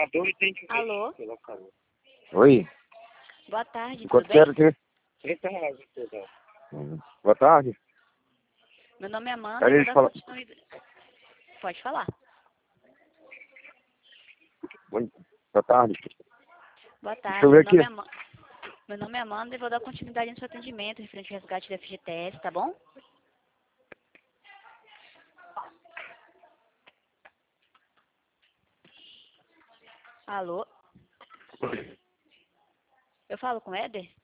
Alô? Oi, Boa tarde, tudo quanto bem? quero aqui? Boa tarde. Meu nome é Amanda Aí e vou eles dar falam... continuidade. Pode falar. Boa tarde. Boa Deixa eu tarde, ver aqui. Meu nome é Amanda e vou dar continuidade no seu atendimento referente ao resgate da FGTS, tá bom? Alô? Eu falo com o Éder?